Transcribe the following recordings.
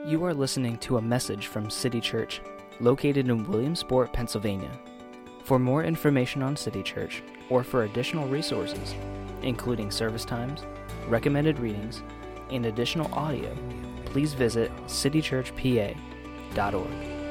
You are listening to a message from City Church, located in Williamsport, Pennsylvania. For more information on City Church, or for additional resources, including service times, recommended readings, and additional audio, please visit citychurchpa.org.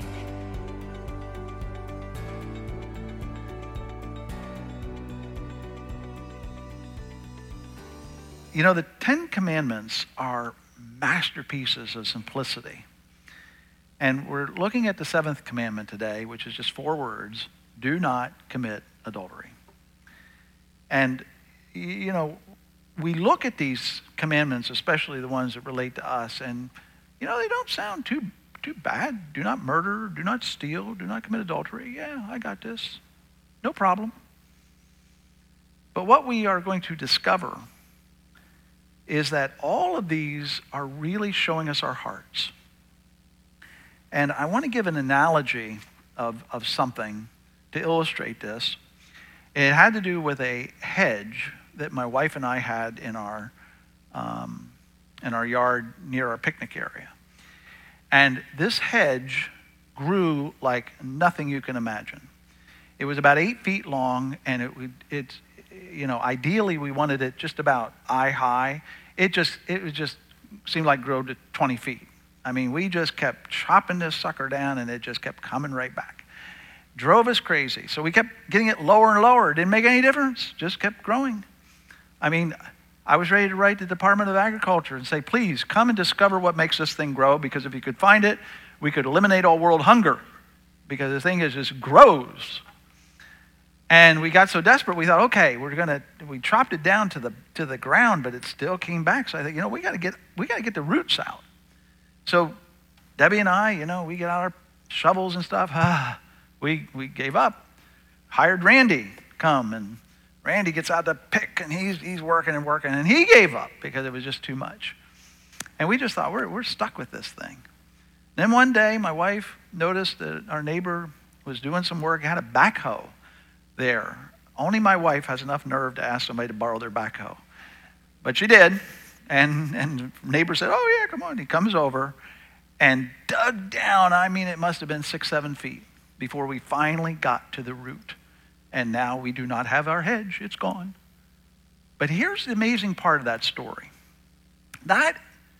You know, the Ten Commandments are masterpieces of simplicity. And we're looking at the seventh commandment today, which is just 4 words: do not commit adultery. And, you know, we look at these commandments, especially the ones that relate to us, and, you know, they don't sound too bad. Do not murder, do not steal, do not commit adultery. Yeah, I got this. No problem. But what we are going to discover is that all of these are really showing us our hearts. And I want to give an analogy of something to illustrate this. It had to do with a hedge that my wife and I had in our yard near our picnic area. And this hedge grew like nothing you can imagine. It was about 8 feet long, and it's ideally we wanted it just about eye high. It just seemed like grow to 20 feet. I mean, we just kept chopping this sucker down, and it just kept coming right back. Drove us crazy. So we kept getting it lower and lower. It didn't make any difference. Just kept growing. I mean, I was ready to write the Department of Agriculture and say, please come and discover what makes this thing grow, because if you could find it, we could eliminate all world hunger, because the thing just grows. And we got so desperate, we thought, okay, we chopped it down to the ground, but it still came back. So I thought, we got to get the roots out. So Debbie and I, we get out our shovels and stuff. We gave up. Hired Randy to come, and Randy gets out to pick, and he's working, and he gave up because it was just too much. And we just thought, we're stuck with this thing. Then one day, my wife noticed that our neighbor was doing some work, had a backhoe there. Only my wife has enough nerve to ask somebody to borrow their backhoe. But she did. And neighbor said, oh yeah, come on. He comes over and dug down. I mean, it must have been 6-7 feet before we finally got to the root. And now we do not have our hedge. It's gone. But here's the amazing part of that story. That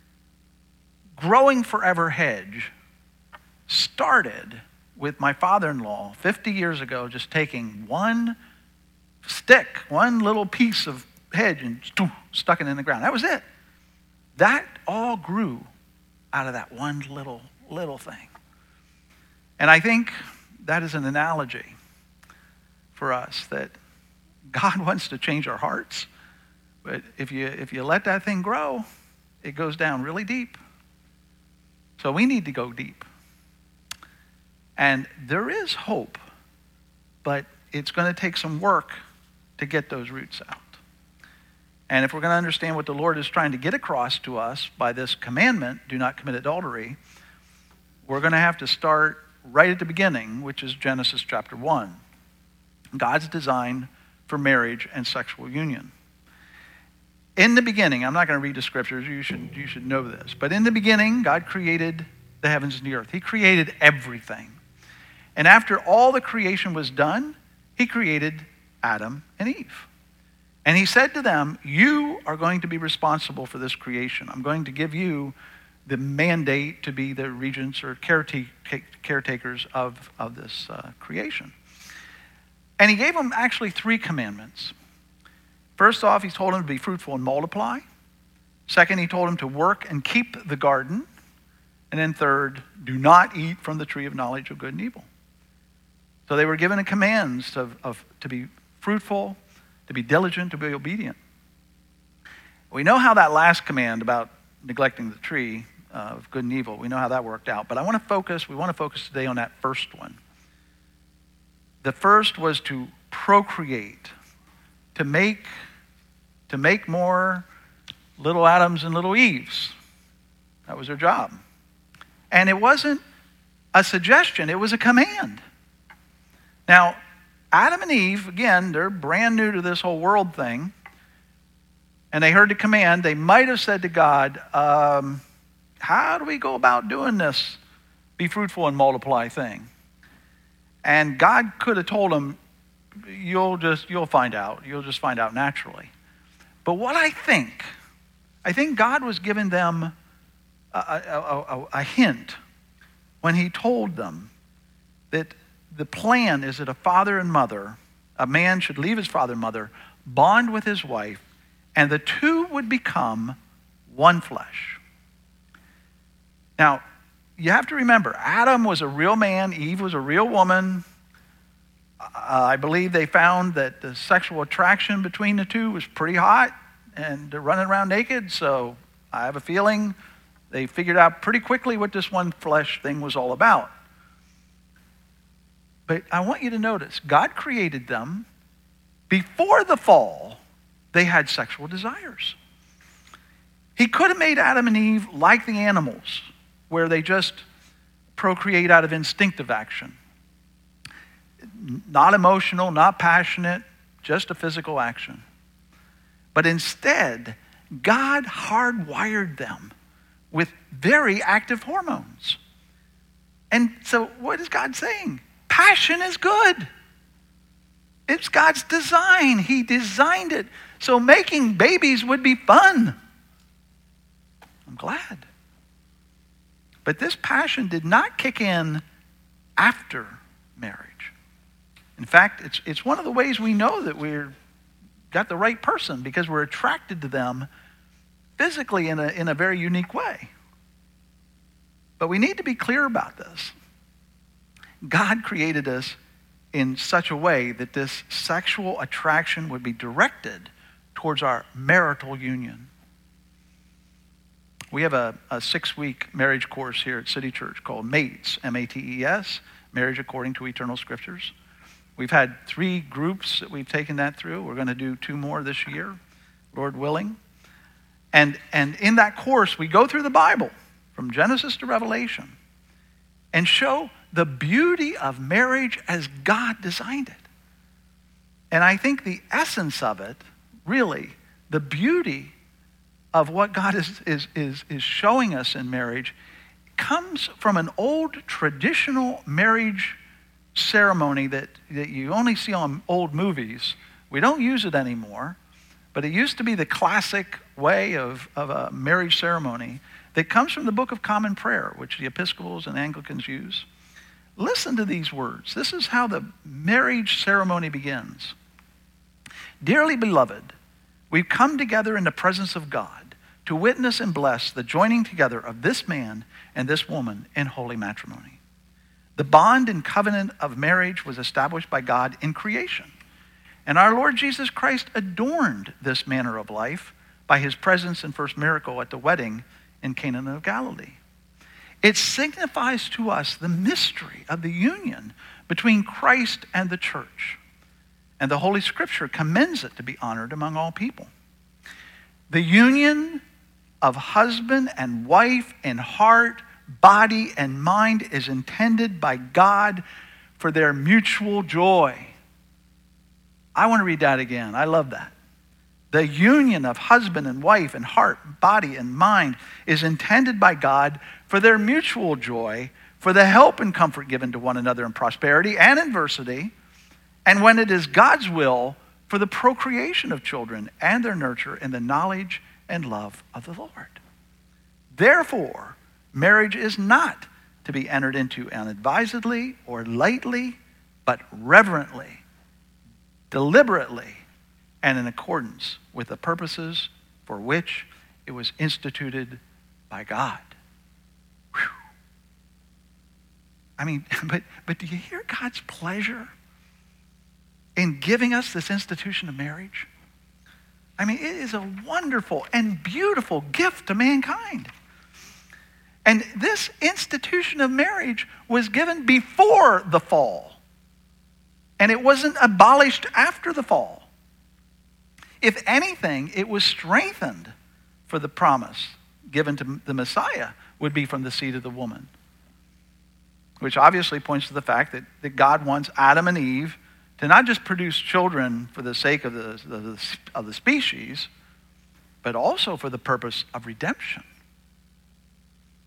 growing forever hedge started with my father-in-law 50 years ago, just taking one stick, one little piece of hedge, and stuck it in the ground. That was it. That all grew out of that one little thing. And I think that is an analogy for us, that God wants to change our hearts, but if you let that thing grow, it goes down really deep. So we need to go deep. And there is hope, but it's going to take some work to get those roots out. And if we're going to understand what the Lord is trying to get across to us by this commandment, do not commit adultery, we're going to have to start right at the beginning, which is Genesis chapter 1. God's design for marriage and sexual union. In the beginning, I'm not going to read the scriptures, you should know this, but in the beginning, God created the heavens and the earth. He created everything. And after all the creation was done, he created Adam and Eve. And he said to them, you are going to be responsible for this creation. I'm going to give you the mandate to be the regents or caretakers of this creation. And he gave them actually 3 commandments. First off, he told them to be fruitful and multiply. Second, he told them to work and keep the garden. And then third, do not eat from the tree of knowledge of good and evil. So they were given a commands to be fruitful, to be diligent, to be obedient. We know how that last command about neglecting the tree of good and evil, we know how that worked out. But we want to focus today on that first one. The first was to procreate, to make more little Adams and little Eves. That was their job. And it wasn't a suggestion, it was a command. Now, Adam and Eve, again, they're brand new to this whole world thing. And they heard the command. They might have said to God, how do we go about doing this be fruitful and multiply thing? And God could have told them, you'll find out. You'll just find out naturally. But what I think God was giving them a hint when he told them that the plan is that a father and mother, a man should leave his father and mother, bond with his wife, and the two would become one flesh. Now, you have to remember, Adam was a real man, Eve was a real woman. I believe they found that the sexual attraction between the two was pretty hot, and they're running around naked, so I have a feeling they figured out pretty quickly what this one flesh thing was all about. But I want you to notice, God created them. Before the fall, they had sexual desires. He could have made Adam and Eve like the animals, where they just procreate out of instinctive action. Not emotional, not passionate, just a physical action. But instead, God hardwired them with very active hormones. And so what is God saying? Passion is good. It's God's design. He designed it so making babies would be fun. I'm glad. But this passion did not kick in after marriage. In fact, it's one of the ways we know that we're got the right person, because we're attracted to them physically in a very unique way. But we need to be clear about this. God created us in such a way that this sexual attraction would be directed towards our marital union. We have a 6-week marriage course here at City Church called MATES, M-A-T-E-S, Marriage According to Eternal Scriptures. We've had 3 groups that we've taken that through. We're going to do 2 more this year, Lord willing. And in that course, we go through the Bible from Genesis to Revelation and show the beauty of marriage as God designed it. And I think the essence of it, really, the beauty of what God is showing us in marriage comes from an old traditional marriage ceremony that you only see on old movies. We don't use it anymore, but it used to be the classic way of a marriage ceremony that comes from the Book of Common Prayer, which the Episcopals and Anglicans use. Listen to these words. This is how the marriage ceremony begins. Dearly beloved, we've come together in the presence of God to witness and bless the joining together of this man and this woman in holy matrimony. The bond and covenant of marriage was established by God in creation. And our Lord Jesus Christ adorned this manner of life by his presence and first miracle at the wedding in Cana of Galilee. It signifies to us the mystery of the union between Christ and the church. And the Holy Scripture commends it to be honored among all people. The union of husband and wife in heart, body, and mind is intended by God for their mutual joy. I want to read that again. I love that. The union of husband and wife in heart, body, and mind is intended by God for their mutual joy, for the help and comfort given to one another in prosperity and adversity, and when it is God's will, for the procreation of children and their nurture in the knowledge and love of the Lord. Therefore, marriage is not to be entered into unadvisedly or lightly, but reverently, deliberately, and in accordance with the purposes for which it was instituted by God. Whew. I mean, but do you hear God's pleasure in giving us this institution of marriage? I mean, it is a wonderful and beautiful gift to mankind. And this institution of marriage was given before the fall. And it wasn't abolished after the fall. If anything, it was strengthened for the promise given to the Messiah would be from the seed of the woman. Which obviously points to the fact that God wants Adam and Eve to not just produce children for the sake of the species, but also for the purpose of redemption.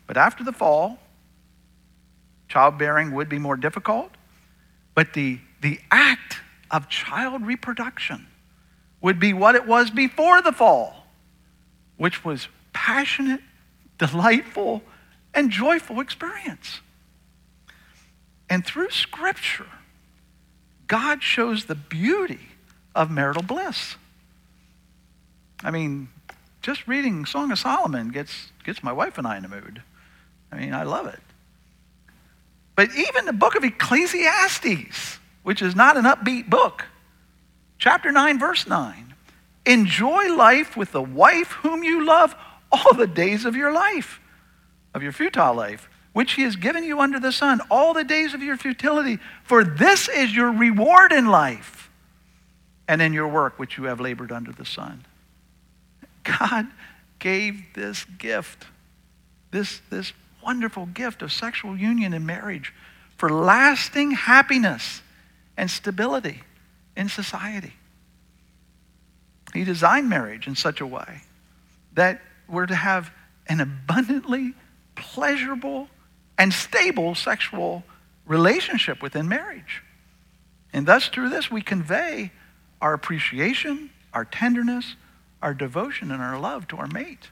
But after the fall, childbearing would be more difficult, but the act of child reproduction would be what it was before the fall, which was passionate, delightful, and joyful experience. And through Scripture, God shows the beauty of marital bliss. I mean, just reading Song of Solomon gets my wife and I in the mood. I mean, I love it. But even the book of Ecclesiastes, which is not an upbeat book, chapter 9, verse 9, enjoy life with the wife whom you love all the days of your life, of your futile life, which he has given you under the sun, all the days of your futility, for this is your reward in life and in your work which you have labored under the sun. God gave this gift, this wonderful gift of sexual union and marriage for lasting happiness and stability in society. He designed marriage in such a way that we're to have an abundantly pleasurable and stable sexual relationship within marriage. And thus, through this, we convey our appreciation, our tenderness, our devotion, and our love to our mate.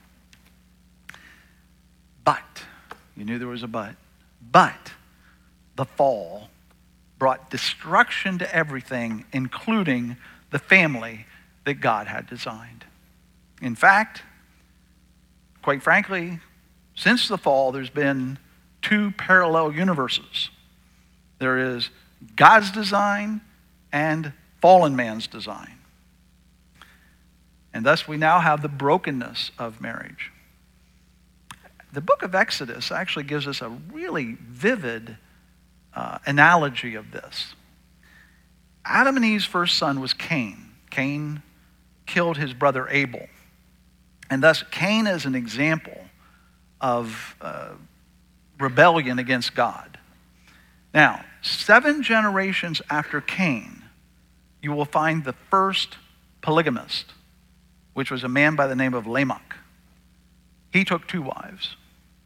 But, you knew there was a but the fall brought destruction to everything, including the family that God had designed. In fact, quite frankly, since the fall, there's been two parallel universes. There is God's design and fallen man's design. And thus we now have the brokenness of marriage. The book of Exodus actually gives us a really vivid analogy of this. Adam and Eve's first son was Cain. Cain killed his brother Abel. And thus Cain is an example of rebellion against God. Now, 7 generations after Cain, you will find the first polygamist, which was a man by the name of Lamech. He took 2 wives.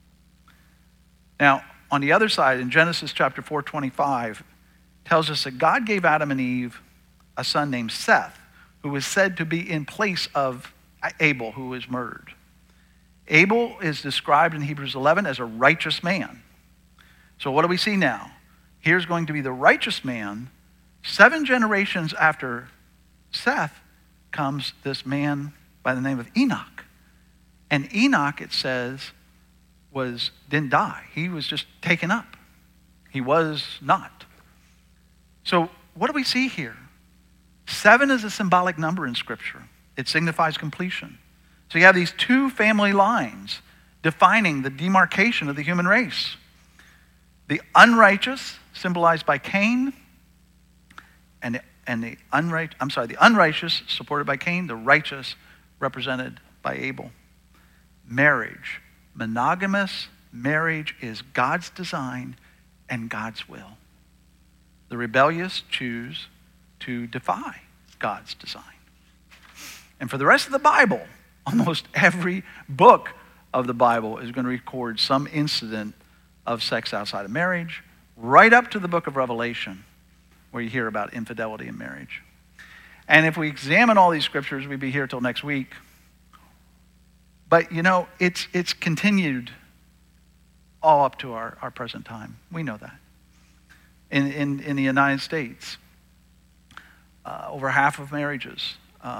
Now, on the other side, in Genesis chapter 4:25, tells us that God gave Adam and Eve a son named Seth, who was said to be in place of Abel, who was murdered. Abel is described in Hebrews 11 as a righteous man. So what do we see now? Here's going to be the righteous man. 7 generations after Seth comes this man by the name of Enoch. And Enoch, it says, didn't die. He was just taken up. He was not. So what do we see here? 7 is a symbolic number in Scripture. It signifies completion. So you have these 2 family lines defining the demarcation of the human race. The unrighteous, symbolized by Cain, the unrighteous, supported by Cain, the righteous, represented by Abel. Marriage, monogamous marriage, is God's design and God's will. The rebellious choose to defy God's design. And for the rest of the Bible, almost every book of the Bible is going to record some incident of sex outside of marriage, right up to the book of Revelation, where you hear about infidelity in marriage. And if we examine all these scriptures, we'd be here till next week. But, you know, it's continued all up to our present time. We know that. In the United States, over half of marriages,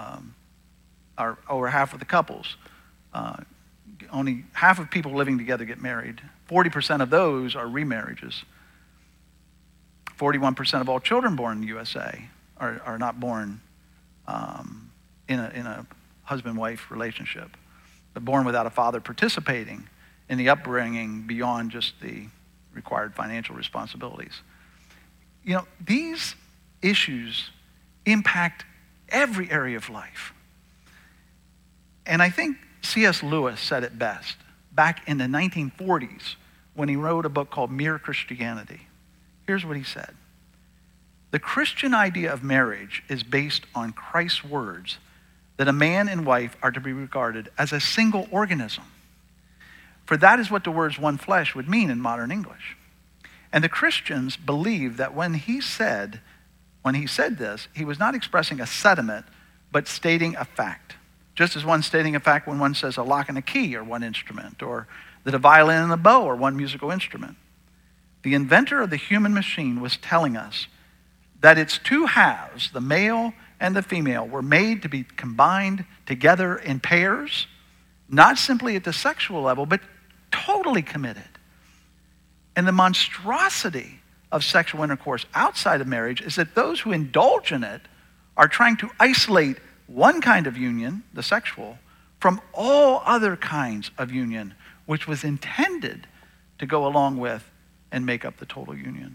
over half of the couples, only half of people living together get married. 40% of those are remarriages. 41% of all children born in the USA are not born in a husband-wife relationship, but born without a father participating in the upbringing beyond just the required financial responsibilities. You know, these issues impact every area of life. And I think C.S. Lewis said it best back in the 1940s when he wrote a book called Mere Christianity. Here's what he said. The Christian idea of marriage is based on Christ's words that a man and wife are to be regarded as a single organism. For that is what the words one flesh would mean in modern English. And the Christians believed that when he said this, he was not expressing a sentiment, but stating a fact. Just as one stating a fact when one says a lock and a key are one instrument, or that a violin and a bow are one musical instrument. The inventor of the human machine was telling us that its two halves, the male and the female, were made to be combined together in pairs, not simply at the sexual level, but totally committed. And the monstrosity of sexual intercourse outside of marriage is that those who indulge in it are trying to isolate one kind of union, the sexual, from all other kinds of union, which was intended to go along with and make up the total union.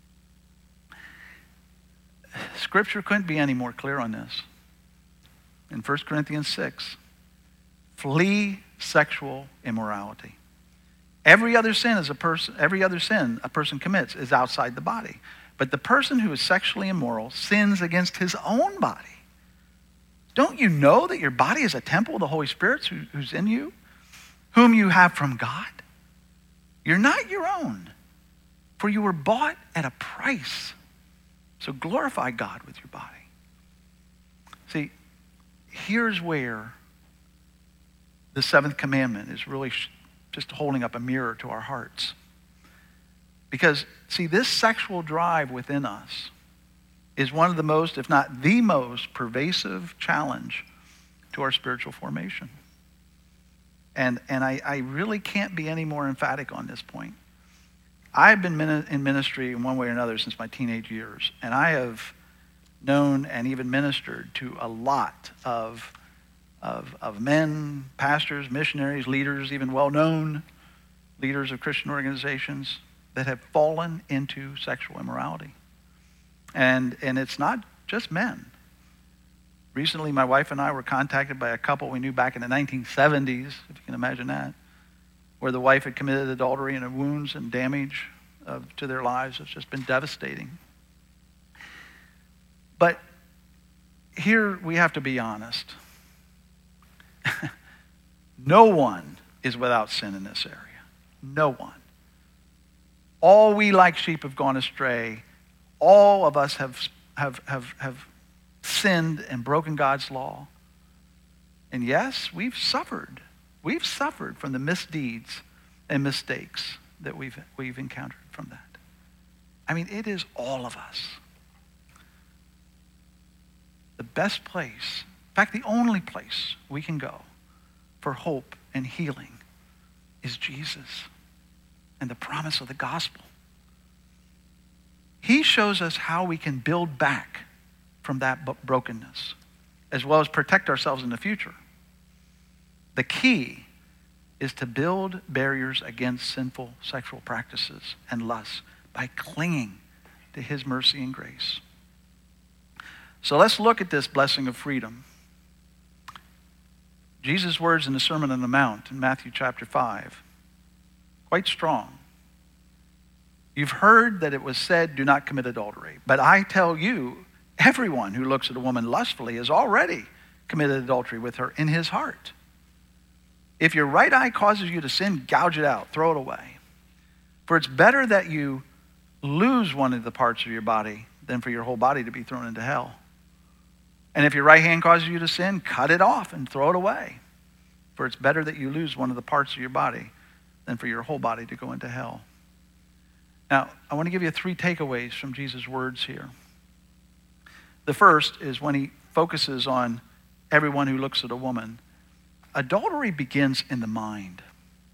Scripture couldn't be any more clear on this. In 1 Corinthians 6, flee sexual immorality. Every other sin a person commits is outside the body. But the person who is sexually immoral sins against his own body. Don't you know that your body is a temple of the Holy Spirit who's in you, whom you have from God? You're not your own, for you were bought at a price. So glorify God with your body. See, here's where the seventh commandment is really just holding up a mirror to our hearts. Because, see, this sexual drive within us is one of the most, if not the most, pervasive challenge to our spiritual formation. And I really can't be any more emphatic on this point. I've been in ministry in one way or another since my teenage years, and I have known and even ministered to a lot of men, pastors, missionaries, leaders, even well-known leaders of Christian organizations that have fallen into sexual immorality. And it's not just men. Recently, my wife and I were contacted by a couple we knew back in the 1970s, if you can imagine that, where the wife had committed adultery and the wounds and damage to their lives has just been devastating. But here we have to be honest. No one is without sin in this area. No one. All we like sheep have gone astray. All of us have sinned and broken God's law. And yes, we've suffered. We've suffered from the misdeeds and mistakes that we've encountered from that. I mean, it is all of us. The best place, in fact, the only place we can go for hope and healing is Jesus and the promise of the gospel. He shows us how we can build back from that brokenness, as well as protect ourselves in the future. The key is to build barriers against sinful sexual practices and lusts by clinging to his mercy and grace. So let's look at this blessing of freedom. Jesus' words in the Sermon on the Mount in Matthew chapter 5, quite strong. You've heard that it was said, do not commit adultery. But I tell you, everyone who looks at a woman lustfully has already committed adultery with her in his heart. If your right eye causes you to sin, gouge it out, throw it away. For it's better that you lose one of the parts of your body than for your whole body to be thrown into hell. And if your right hand causes you to sin, cut it off and throw it away. For it's better that you lose one of the parts of your body than for your whole body to go into hell. Now, I want to give you 3 takeaways from Jesus' words here. The first is when he focuses on everyone who looks at a woman. Adultery begins in the mind.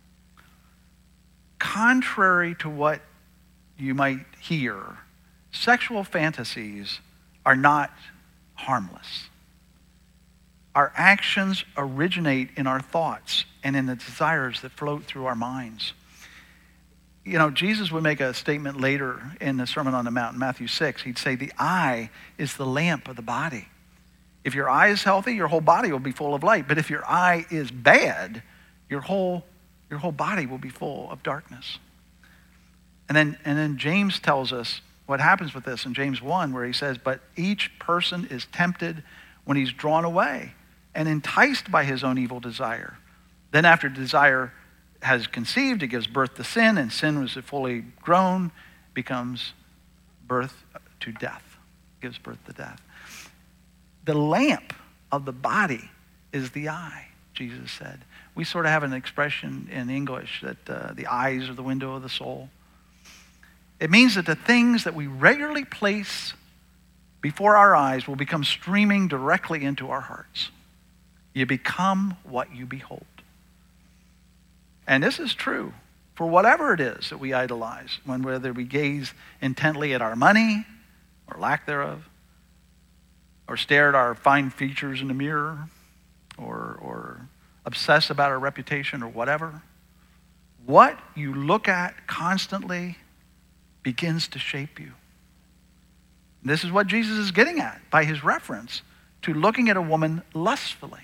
Contrary to what you might hear, sexual fantasies are not harmless. Our actions originate in our thoughts and in the desires that float through our minds. You know, Jesus would make a statement later in the Sermon on the Mount in Matthew 6. He'd say, the eye is the lamp of the body. If your eye is healthy, your whole body will be full of light. But if your eye is bad, your whole body will be full of darkness. And then James tells us what happens with this in James 1, where he says, but each person is tempted when he's drawn away and enticed by his own evil desire. Then after desire has conceived, it gives birth to sin, and sin, was fully grown, becomes birth to death, gives birth to death. The lamp of the body is the eye, Jesus said. We sort of have an expression in English that the eyes are the window of the soul. It means that the things that we regularly place before our eyes will become streaming directly into our hearts. You become what you behold. And this is true for whatever it is that we idolize, whether we gaze intently at our money or lack thereof, or stare at our fine features in the mirror, or obsess about our reputation or whatever. What you look at constantly begins to shape you. This is what Jesus is getting at by his reference to looking at a woman lustfully.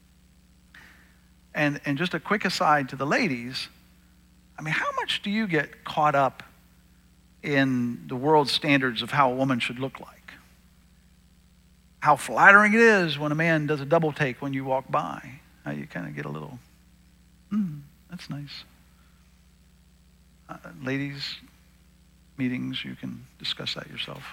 And just a quick aside to the ladies, I mean, how much do you get caught up in the world's standards of how a woman should look like? How flattering it is when a man does a double take when you walk by. How you kind of get a little, that's nice. Ladies, meetings, you can discuss that yourself.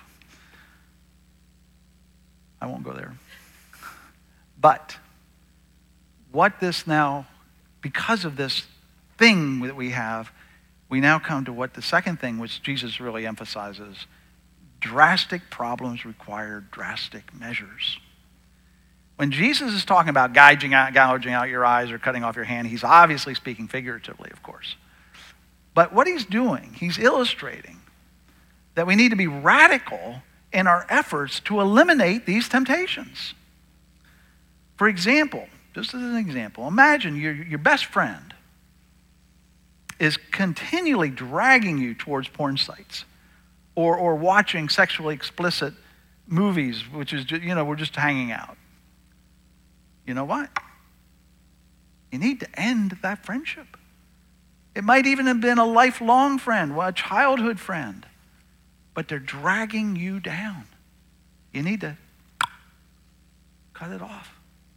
I won't go there. But what this now, because of this thing that we have, we now come to what the second thing, which Jesus really emphasizes. Drastic problems require drastic measures. When Jesus is talking about gouging out your eyes or cutting off your hand, he's obviously speaking figuratively, of course. But what he's doing, he's illustrating that we need to be radical in our efforts to eliminate these temptations. For example, just as an example, imagine your best friend is continually dragging you towards porn sites or watching sexually explicit movies, which is, we're just hanging out. You know what? You need to end that friendship. It might even have been a lifelong friend, a childhood friend, but they're dragging you down. You need to cut it off.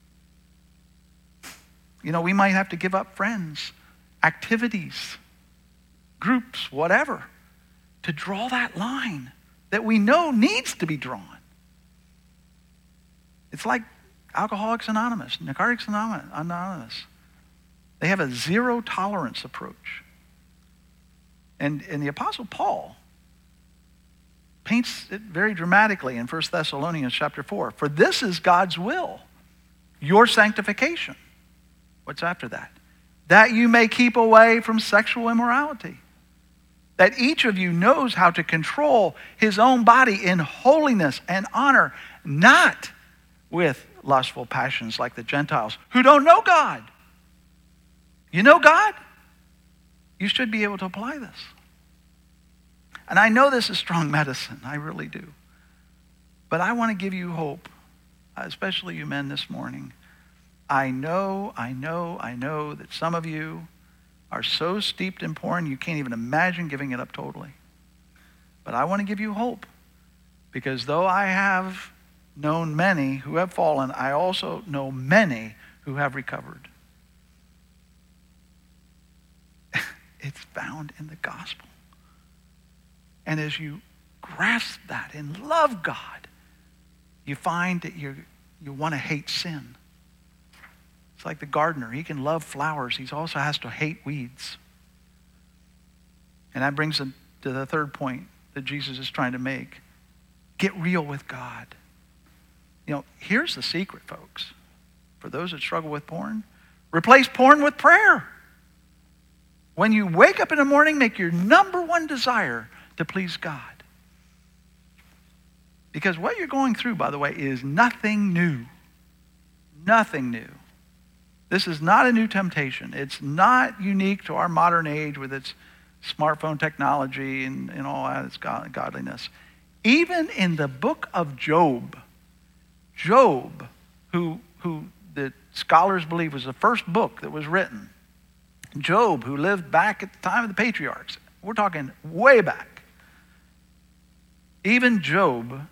We might have to give up friends, activities, groups, whatever, to draw that line that we know needs to be drawn. It's like Alcoholics Anonymous, Narcotics Anonymous. They have a zero tolerance approach. And the Apostle Paul paints it very dramatically in 1 Thessalonians chapter 4. For this is God's will, your sanctification. What's after that? That you may keep away from sexual immorality. That each of you knows how to control his own body in holiness and honor, not with lustful passions like the Gentiles who don't know God. You know God? You should be able to apply this. And I know this is strong medicine. I really do. But I want to give you hope, especially you men this morning. I know that some of you are so steeped in porn you can't even imagine giving it up totally. But I want to give you hope, because though I have known many who have fallen, I also know many who have recovered. It's found in the gospel. And as you grasp that and love God, you find that you want to hate sin. It's like the gardener. He can love flowers. He also has to hate weeds. And that brings us to the third point that Jesus is trying to make. Get real with God. Here's the secret, folks. For those that struggle with porn, replace porn with prayer. When you wake up in the morning, make your number one desire to please God. Because what you're going through, by the way, is nothing new. Nothing new. This is not a new temptation. It's not unique to our modern age with its smartphone technology and all that, its godliness. Even in the book of Job, who the scholars believe was the first book that was written, Job, who lived back at the time of the patriarchs, we're talking way back. Even Job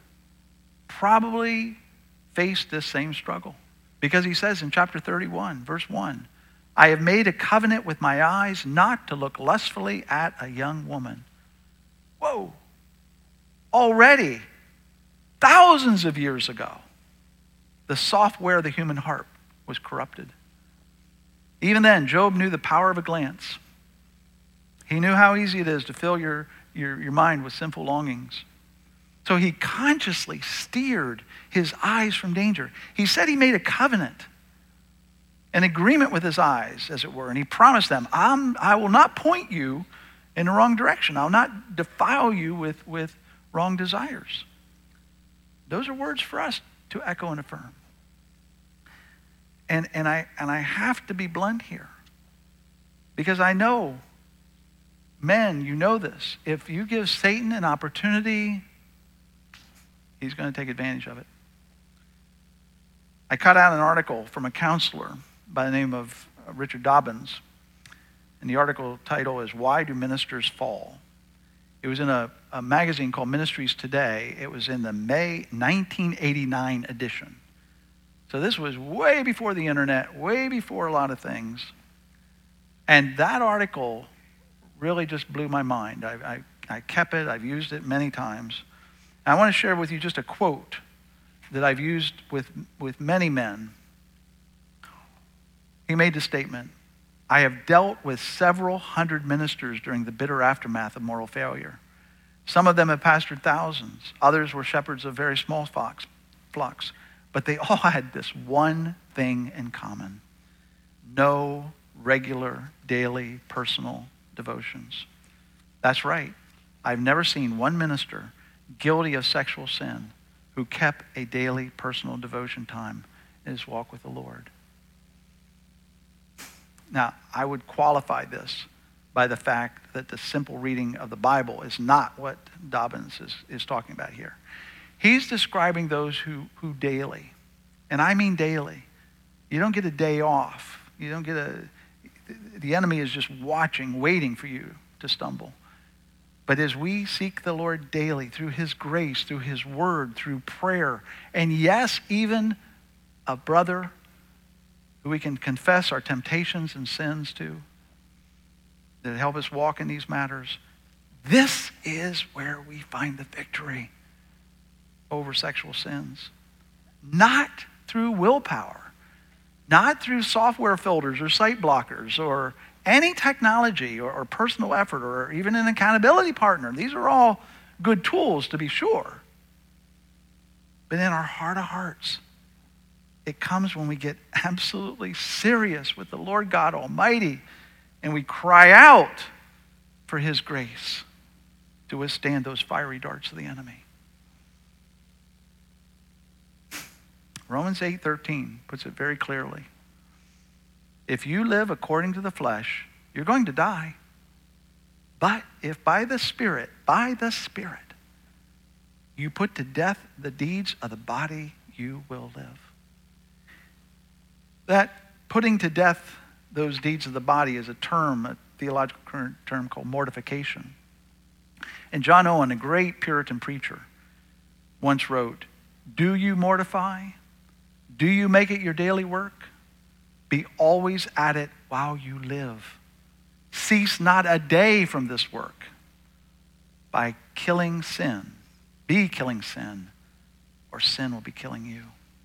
probably faced this same struggle. Because he says in chapter 31, verse 1, I have made a covenant with my eyes not to look lustfully at a young woman. Whoa. Already, thousands of years ago, the software of the human heart was corrupted. Even then, Job knew the power of a glance. He knew how easy it is to fill your mind with sinful longings. So he consciously steered his eyes from danger. He said he made a covenant, an agreement with his eyes, as it were, and he promised them, I will not point you in the wrong direction. I'll not defile you with wrong desires. Those are words for us to echo and affirm. And I have to be blunt here, because I know, men, you know this. If you give Satan an opportunity, he's going to take advantage of it. I cut out an article from a counselor by the name of Richard Dobbins, and the article title is "Why Do Ministers Fall?" It was in a magazine called Ministries Today. It was in the May 1989 edition. So this was way before the internet, way before a lot of things. And that article really just blew my mind. I kept it. I've used it many times. And I want to share with you just a quote that I've used with many men. He made the statement, "I have dealt with several hundred ministers during the bitter aftermath of moral failure. Some of them have pastored thousands. Others were shepherds of very small flocks. But they all had this one thing in common: no regular, daily, personal devotions." That's right. I've never seen one minister guilty of sexual sin who kept a daily, personal devotion time in his walk with the Lord. Now, I would qualify this by the fact that the simple reading of the Bible is not what Dobbins is talking about here. He's describing those who daily, and I mean daily. You don't get a day off. You don't get the enemy is just watching, waiting for you to stumble. But as we seek the Lord daily through his grace, through his word, through prayer, and yes, even a brother who we can confess our temptations and sins to, that help us walk in these matters, this is where we find the victory over sexual sins. Not through willpower, not through software filters or site blockers or any technology or personal effort or even an accountability partner. These are all good tools, to be sure. But in our heart of hearts, it comes when we get absolutely serious with the Lord God Almighty and we cry out for his grace to withstand those fiery darts of the enemy. Romans 8:13 puts it very clearly. If you live according to the flesh, you're going to die. But if by the Spirit, you put to death the deeds of the body, you will live. That putting to death those deeds of the body is a theological term called mortification. And John Owen, a great Puritan preacher, once wrote, "Do you mortify? Do you make it your daily work? Be always at it while you live. Cease not a day from this work. By killing sin, be killing sin, or sin will be killing you."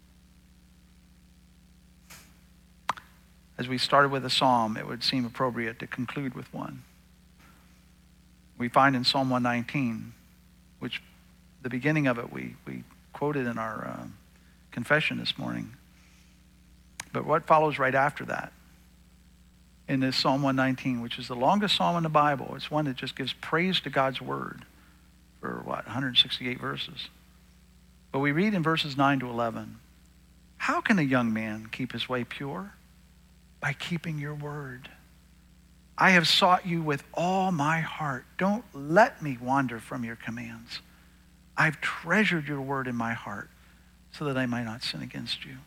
As we started with a psalm, it would seem appropriate to conclude with one. We find in Psalm 119, which the beginning of it we quoted in our confession this morning. But what follows right after that in this Psalm 119, which is the longest psalm in the Bible, it's one that just gives praise to God's word for 168 verses. But we read in verses 9 to 11, "How can a young man keep his way pure? By keeping your word. I have sought you with all my heart. Don't let me wander from your commands. I've treasured your word in my heart so that I might not sin against you."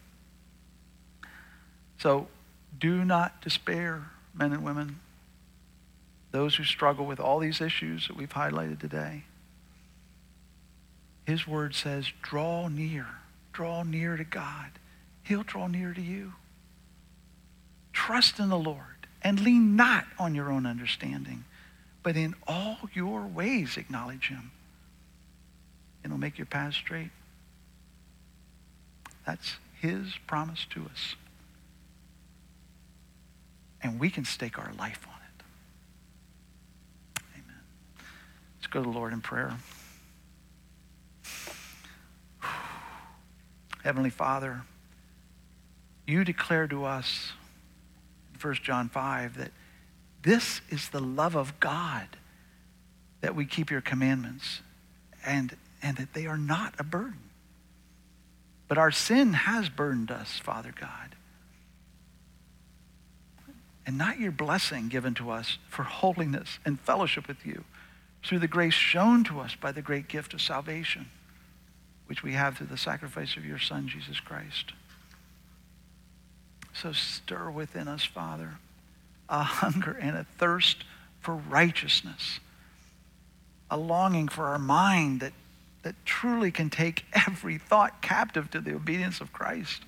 So do not despair, men and women, those who struggle with all these issues that we've highlighted today. His word says, draw near to God. He'll draw near to you. Trust in the Lord and lean not on your own understanding, but in all your ways acknowledge him. And he'll make your path straight. That's his promise to us. And we can stake our life on it. Amen. Let's go to the Lord in prayer. Heavenly Father, you declare to us in 1 John 5 that this is the love of God, that we keep your commandments, and that they are not a burden. But our sin has burdened us, Father God. And not your blessing given to us for holiness and fellowship with you through the grace shown to us by the great gift of salvation, which we have through the sacrifice of your Son, Jesus Christ. So stir within us, Father, a hunger and a thirst for righteousness, a longing for our mind that truly can take every thought captive to the obedience of Christ.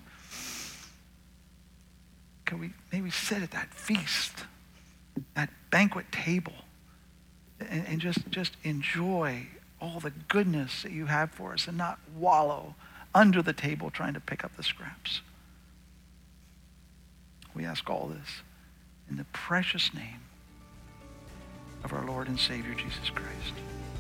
May we sit at that feast, that banquet table, and just enjoy all the goodness that you have for us and not wallow under the table trying to pick up the scraps. We ask all this in the precious name of our Lord and Savior, Jesus Christ.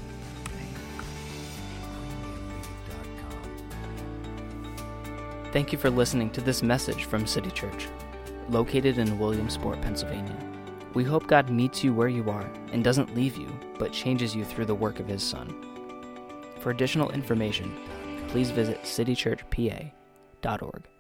Thank you for listening to this message from City Church, located in Williamsport, Pennsylvania. We hope God meets you where you are and doesn't leave you, but changes you through the work of his Son. For additional information, please visit citychurchpa.org.